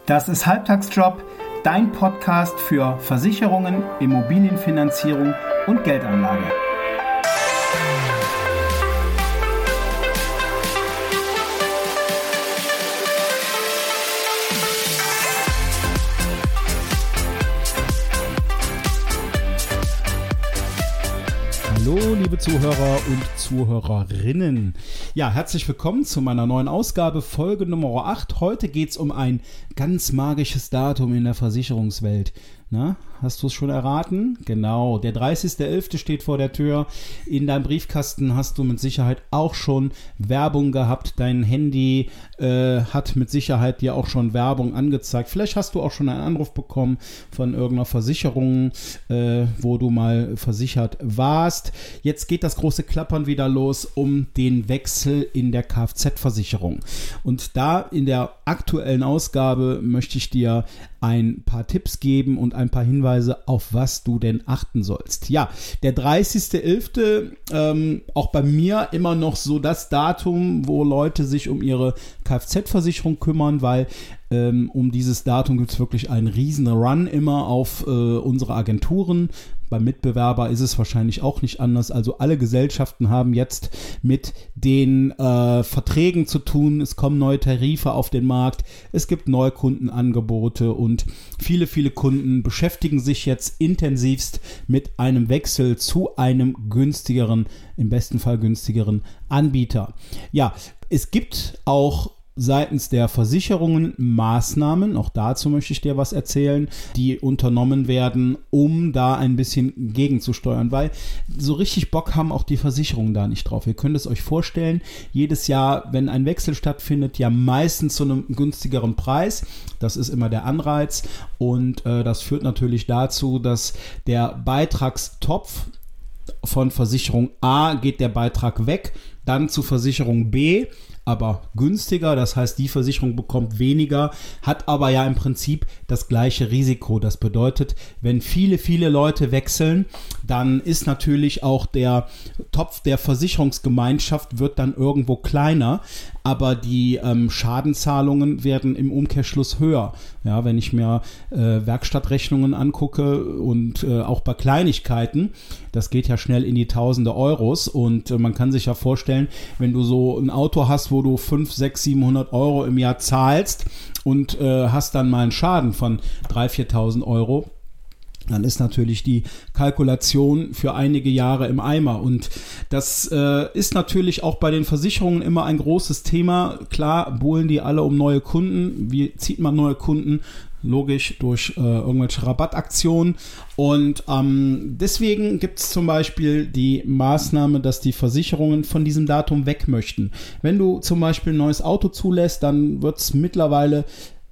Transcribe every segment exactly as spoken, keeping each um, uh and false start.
Das ist Halbtagsjob, dein Podcast für Versicherungen, Immobilienfinanzierung und Geldanlage. Hallo liebe Zuhörer und Zuhörerinnen. Ja, herzlich willkommen zu meiner neuen Ausgabe, Folge Nummer acht. Heute geht es um ein ganz magisches Datum in der Versicherungswelt. Na, hast du es schon erraten? Genau, der dreißigster elfter steht vor der Tür. In deinem Briefkasten hast du mit Sicherheit auch schon Werbung gehabt. Dein Handy äh, hat mit Sicherheit dir auch schon Werbung angezeigt. Vielleicht hast du auch schon einen Anruf bekommen von irgendeiner Versicherung, äh, wo du mal versichert warst. Jetzt geht das große Klappern wieder los um den Wechsel in der Kfz-Versicherung. Und da in der aktuellen Ausgabe möchte ich dir ein paar Tipps geben und ein paar Hinweise, auf was du denn achten sollst. Ja, der dreißigster elfter Ähm, auch bei mir immer noch so das Datum, wo Leute sich um ihre Kfz-Versicherung kümmern, weil ähm, um dieses Datum gibt es wirklich einen riesen Run immer auf äh, unsere Agenturen. Beim Mitbewerber ist es wahrscheinlich auch nicht anders. Also alle Gesellschaften haben jetzt mit den äh, Verträgen zu tun. Es kommen neue Tarife auf den Markt. Es gibt Neukundenangebote und viele, viele Kunden beschäftigen sich jetzt intensivst mit einem Wechsel zu einem günstigeren, im besten Fall günstigeren Anbieter. Ja, es gibt auch seitens der Versicherungen Maßnahmen, auch dazu möchte ich dir was erzählen, die unternommen werden, um da ein bisschen gegenzusteuern, weil so richtig Bock haben auch die Versicherungen da nicht drauf. Ihr könnt es euch vorstellen, jedes Jahr, wenn ein Wechsel stattfindet, ja meistens zu einem günstigeren Preis. Das ist immer der Anreiz und äh, das führt natürlich dazu, dass der Beitragstopf von Versicherung A geht der Beitrag weg, dann zu Versicherung B, aber günstiger, das heißt, die Versicherung bekommt weniger, hat aber ja im Prinzip das gleiche Risiko. Das bedeutet, wenn viele, viele Leute wechseln, dann ist natürlich auch der Topf der Versicherungsgemeinschaft wird dann irgendwo kleiner, aber die ähm, Schadenzahlungen werden im Umkehrschluss höher. Ja, wenn ich mir äh, Werkstattrechnungen angucke und äh, auch bei Kleinigkeiten, das geht ja schnell in die Tausende Euros und äh, man kann sich ja vorstellen, wenn du so ein Auto hast, wo du fünfhundert, sechshundert, siebenhundert Euro im Jahr zahlst und äh, hast dann mal einen Schaden von dreitausend, viertausend Euro, dann ist natürlich die Kalkulation für einige Jahre im Eimer. Und das äh, ist natürlich auch bei den Versicherungen immer ein großes Thema. Klar buhlen die alle um neue Kunden. Wie zieht man neue Kunden? Logisch durch äh, irgendwelche Rabattaktionen. Und ähm, deswegen gibt es zum Beispiel die Maßnahme, dass die Versicherungen von diesem Datum weg möchten. Wenn du zum Beispiel ein neues Auto zulässt, dann wird es mittlerweile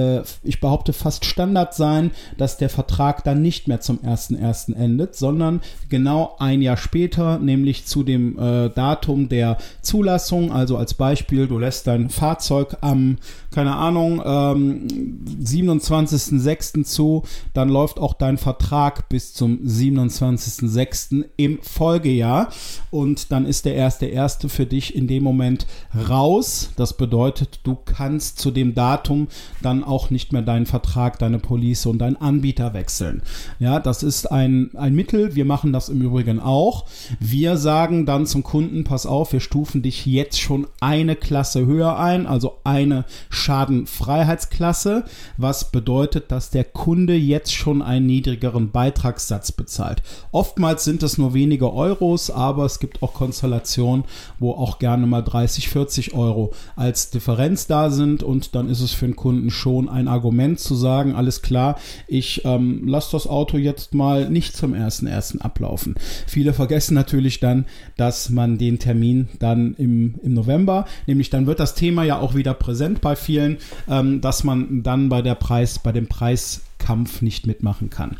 ich behaupte fast Standard sein, dass der Vertrag dann nicht mehr zum ersten ersten endet, sondern genau ein Jahr später, nämlich zu dem äh, Datum der Zulassung. Also als Beispiel, du lässt dein Fahrzeug am, keine Ahnung, ähm, siebenundzwanzigster sechster zu, dann läuft auch dein Vertrag bis zum siebenundzwanzigster sechster im Folgejahr und dann ist der erste erste für dich in dem Moment raus. Das bedeutet, du kannst zu dem Datum dann auch nicht mehr deinen Vertrag, deine Police und deinen Anbieter wechseln. Ja, das ist ein, ein Mittel. Wir machen das im Übrigen auch. Wir sagen dann zum Kunden, pass auf, wir stufen dich jetzt schon eine Klasse höher ein, also eine Schadenfreiheitsklasse, was bedeutet, dass der Kunde jetzt schon einen niedrigeren Beitragssatz bezahlt. Oftmals sind es nur wenige Euros, aber es gibt auch Konstellationen, wo auch gerne mal dreißig, vierzig Euro als Differenz da sind und dann ist es für den Kunden schon ein Argument zu sagen, alles klar, ich ähm, lasse das Auto jetzt mal nicht zum ersten ersten ablaufen. Viele vergessen natürlich dann, dass man den Termin dann im, im November, nämlich dann wird das Thema ja auch wieder präsent bei vielen, ähm, dass man dann bei der Preis, bei dem Preiskampf nicht mitmachen kann.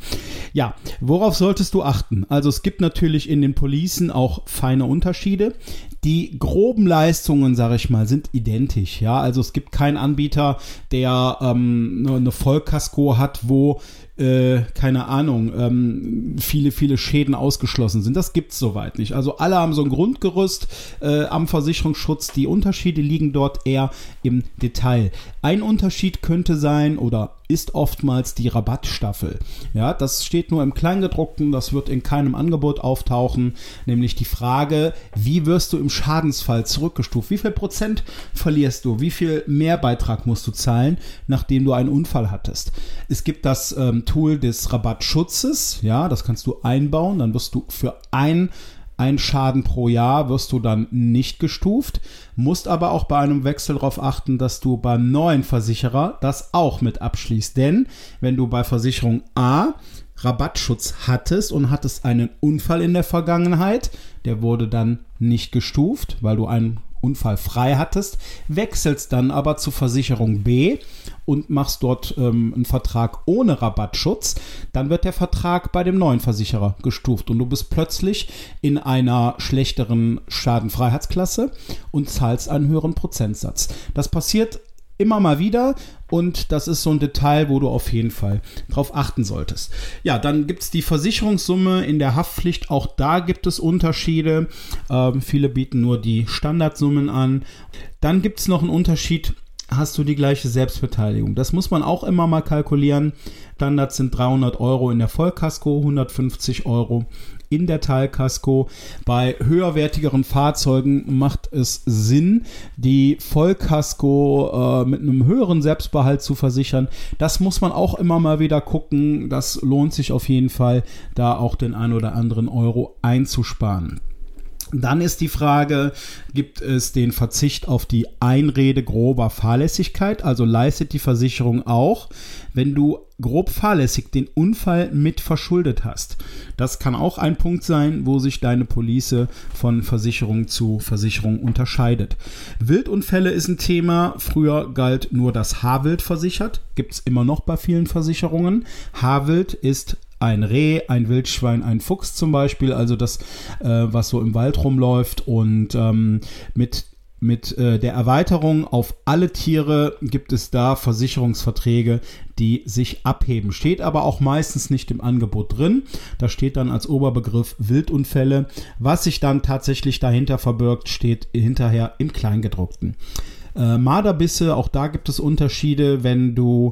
Ja, worauf solltest du achten? Also es gibt natürlich in den Policen auch feine Unterschiede. Die groben Leistungen, sage ich mal, sind identisch. Ja, also es gibt keinen Anbieter, der ähm, eine Vollkasko hat, wo Äh, keine Ahnung, ähm, viele, viele Schäden ausgeschlossen sind. Das gibt's soweit nicht. Also alle haben so ein Grundgerüst äh, am Versicherungsschutz. Die Unterschiede liegen dort eher im Detail. Ein Unterschied könnte sein oder ist oftmals die Rabattstaffel. Ja, das steht nur im Kleingedruckten, das wird in keinem Angebot auftauchen, nämlich die Frage, wie wirst du im Schadensfall zurückgestuft? Wie viel Prozent verlierst du? Wie viel Mehrbeitrag musst du zahlen, nachdem du einen Unfall hattest? Es gibt das ähm, Tool des Rabattschutzes, ja, das kannst du einbauen, dann wirst du für ein Ein Schaden pro Jahr wirst du dann nicht gestuft, musst aber auch bei einem Wechsel darauf achten, dass du beim neuen Versicherer das auch mit abschließt. Denn wenn du bei Versicherung A Rabattschutz hattest und hattest einen Unfall in der Vergangenheit, der wurde dann nicht gestuft, weil du einen Unfall frei hattest, wechselst dann aber zu Versicherung B und machst dort ähm, einen Vertrag ohne Rabattschutz, dann wird der Vertrag bei dem neuen Versicherer gestuft und du bist plötzlich in einer schlechteren Schadenfreiheitsklasse und zahlst einen höheren Prozentsatz. Das passiert immer mal wieder und das ist so ein Detail, wo du auf jeden Fall drauf achten solltest. Ja, dann gibt es die Versicherungssumme in der Haftpflicht. Auch da gibt es Unterschiede. Ähm, viele bieten nur die Standardsummen an. Dann gibt es noch einen Unterschied. Hast du die gleiche Selbstbeteiligung? Das muss man auch immer mal kalkulieren. Standards sind dreihundert Euro in der Vollkasko, hundertfünfzig Euro in der Teilkasko. Bei höherwertigeren Fahrzeugen macht es Sinn, die Vollkasko äh, mit einem höheren Selbstbehalt zu versichern. Das muss man auch immer mal wieder gucken. Das lohnt sich auf jeden Fall, da auch den ein oder anderen Euro einzusparen. Dann ist die Frage, gibt es den Verzicht auf die Einrede grober Fahrlässigkeit? Also leistet die Versicherung auch, wenn du grob fahrlässig den Unfall mit verschuldet hast. Das kann auch ein Punkt sein, wo sich deine Police von Versicherung zu Versicherung unterscheidet. Wildunfälle ist ein Thema. Früher galt nur das Haarwild versichert. Gibt es immer noch bei vielen Versicherungen. Haarwild ist ein Reh, ein Wildschwein, ein Fuchs zum Beispiel, also das, äh, was so im Wald rumläuft und ähm, mit Mit äh, der Erweiterung auf alle Tiere gibt es da Versicherungsverträge, die sich abheben. Steht aber auch meistens nicht im Angebot drin. Da steht dann als Oberbegriff Wildunfälle. Was sich dann tatsächlich dahinter verbirgt, steht hinterher im Kleingedruckten. Äh, Marderbisse, auch da gibt es Unterschiede. Wenn du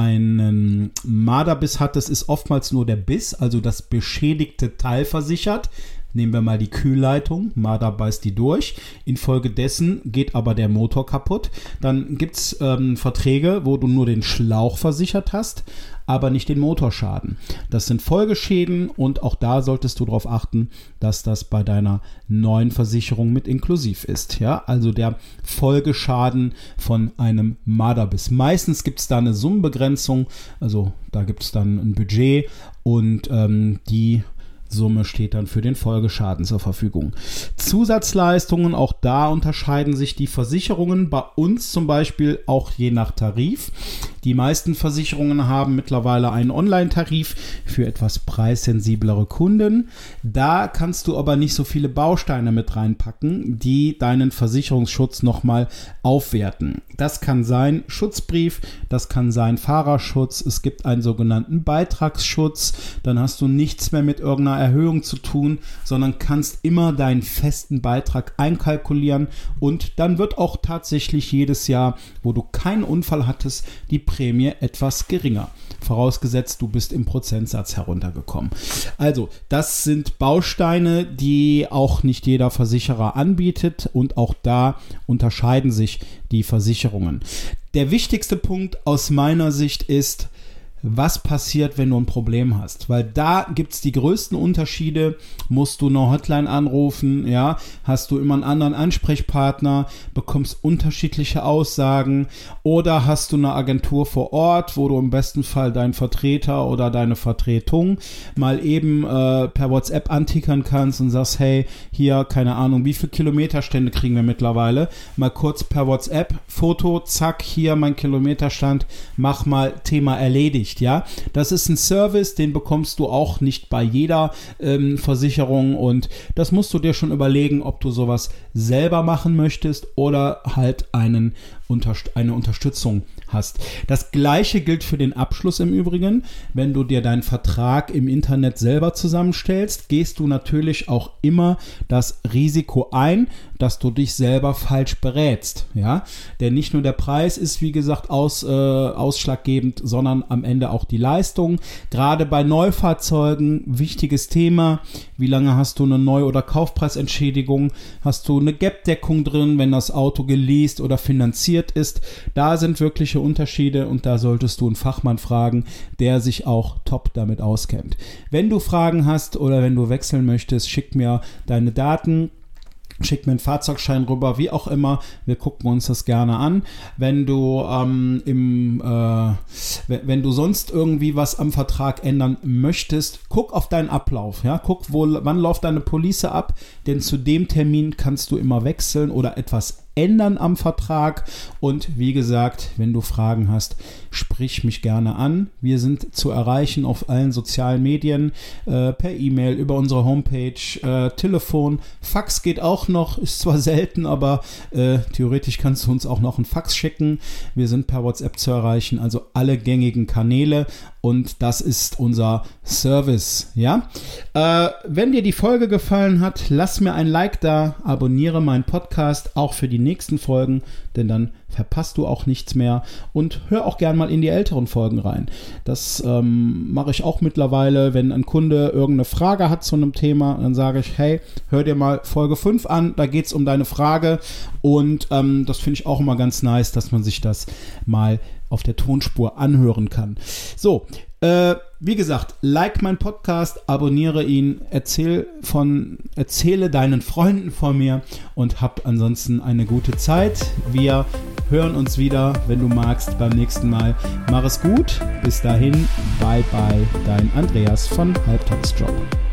einen Marderbiss hattest, ist oftmals nur der Biss, also das beschädigte Teil versichert. Nehmen wir mal die Kühlleitung, Marder beißt die durch, infolgedessen geht aber der Motor kaputt. Dann gibt es ähm, Verträge, wo du nur den Schlauch versichert hast, aber nicht den Motorschaden. Das sind Folgeschäden und auch da solltest du darauf achten, dass das bei deiner neuen Versicherung mit inklusiv ist. Ja, also der Folgeschaden von einem Marderbiss. Meistens gibt es da eine Summenbegrenzung, also da gibt es dann ein Budget und ähm, die Summe steht dann für den Folgeschaden zur Verfügung. Zusatzleistungen, auch da unterscheiden sich die Versicherungen. Bei uns zum Beispiel auch je nach Tarif. Die meisten Versicherungen haben mittlerweile einen Online-Tarif für etwas preissensiblere Kunden. Da kannst du aber nicht so viele Bausteine mit reinpacken, die deinen Versicherungsschutz nochmal aufwerten. Das kann sein Schutzbrief, das kann sein Fahrerschutz, es gibt einen sogenannten Beitragsschutz, dann hast du nichts mehr mit irgendeiner Erhöhung zu tun, sondern kannst immer deinen festen Beitrag einkalkulieren und dann wird auch tatsächlich jedes Jahr, wo du keinen Unfall hattest, die Prämie etwas geringer. Vorausgesetzt, du bist im Prozentsatz heruntergekommen. Also, das sind Bausteine, die auch nicht jeder Versicherer anbietet und auch da unterscheiden sich die Versicherungen. Der wichtigste Punkt aus meiner Sicht ist, was passiert, wenn du ein Problem hast? Weil da gibt es die größten Unterschiede. Musst du eine Hotline anrufen, ja? Hast du immer einen anderen Ansprechpartner, bekommst unterschiedliche Aussagen oder hast du eine Agentur vor Ort, wo du im besten Fall deinen Vertreter oder deine Vertretung mal eben äh, per WhatsApp antickern kannst und sagst, hey, hier, keine Ahnung, wie viele Kilometerstände kriegen wir mittlerweile? Mal kurz per WhatsApp, Foto, zack, hier mein Kilometerstand, mach mal, Thema erledigt. nicht, ja. Das ist ein Service, den bekommst du auch nicht bei jeder ähm, Versicherung und das musst du dir schon überlegen, ob du sowas selber machen möchtest oder halt einen, eine Unterstützung hast. Das gleiche gilt für den Abschluss im Übrigen. Wenn du dir deinen Vertrag im Internet selber zusammenstellst, gehst du natürlich auch immer das Risiko ein, dass du dich selber falsch berätst, ja, denn nicht nur der Preis ist, wie gesagt, aus, äh, ausschlaggebend, sondern am Ende auch die Leistung. Gerade bei Neufahrzeugen, wichtiges Thema, wie lange hast du eine Neu- oder Kaufpreisentschädigung, hast du eine Gap-Deckung drin, wenn das Auto geleast oder finanziert ist, da sind wirkliche Unterschiede und da solltest du einen Fachmann fragen, der sich auch top damit auskennt. Wenn du Fragen hast oder wenn du wechseln möchtest, schick mir deine Daten. Schick mir einen Fahrzeugschein rüber, wie auch immer. Wir gucken uns das gerne an. Wenn du ähm, im, äh, wenn du sonst irgendwie was am Vertrag ändern möchtest, guck auf deinen Ablauf. Ja, guck, wo, wann läuft deine Police ab? Denn zu dem Termin kannst du immer wechseln oder etwas ändern am Vertrag. Und wie gesagt, wenn du Fragen hast, sprich mich gerne an. Wir sind zu erreichen auf allen sozialen Medien, äh, per E-Mail, über unsere Homepage, äh, Telefon, Fax geht auch noch, ist zwar selten, aber äh, theoretisch kannst du uns auch noch einen Fax schicken. Wir sind per WhatsApp zu erreichen, also alle gängigen Kanäle und das ist unser Service, ja. Äh, wenn dir die Folge gefallen hat, lass mir ein Like da, abonniere meinen Podcast auch für die nächsten Folgen, denn dann verpasst du auch nichts mehr und hör auch gern mal in die älteren Folgen rein. Das ähm, mache ich auch mittlerweile, wenn ein Kunde irgendeine Frage hat zu einem Thema, dann sage ich, hey, hör dir mal Folge fünf an, da geht es um deine Frage und ähm, das finde ich auch immer ganz nice, dass man sich das mal auf der Tonspur anhören kann. So, äh, wie gesagt, like meinen Podcast, abonniere ihn, erzähl von, erzähle deinen Freunden von mir und hab ansonsten eine gute Zeit. Wir hören uns wieder, wenn du magst, beim nächsten Mal. Mach es gut, bis dahin, bye bye, dein Andreas von Halbtagsjob.